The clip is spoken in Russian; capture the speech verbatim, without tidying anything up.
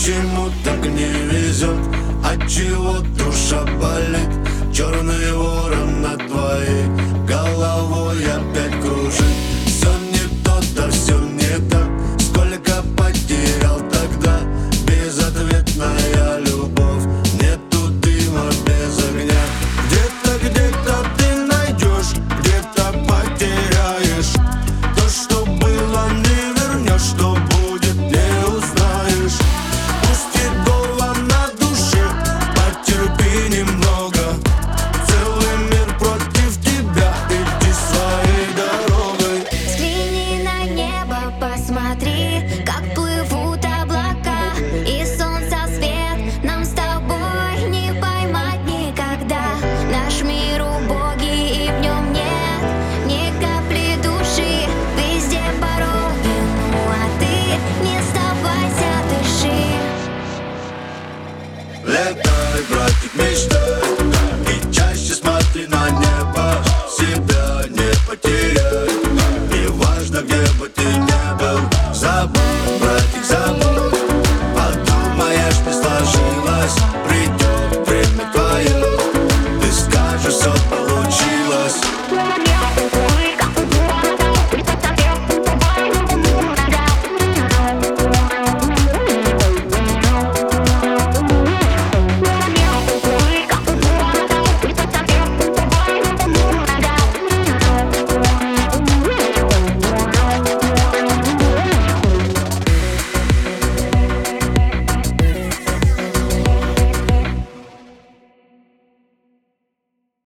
Почему так не везет? Отчего душа болит? Черный ворон над твоей головой опять кружит. Все не то, да все не так. Сколько потерял тогда? Безответная любовь. Нету дыма без огня. Где-то, где-то ты найдешь, где-то потеряешь. То, что было, не вернешь, что будет, не узнаешь. Пусть и голова на душе, потерпи немного. Целый мир против тебя, иди своей дорогой. Взгляни на небо, посмотри, как плывут облака. И солнца свет нам с тобой не поймать никогда. Наш мир убогий, и в нем нет ни капли души. Везде пороги, ну а ты не сдавайся, дыши. Летай, братик, мечтай.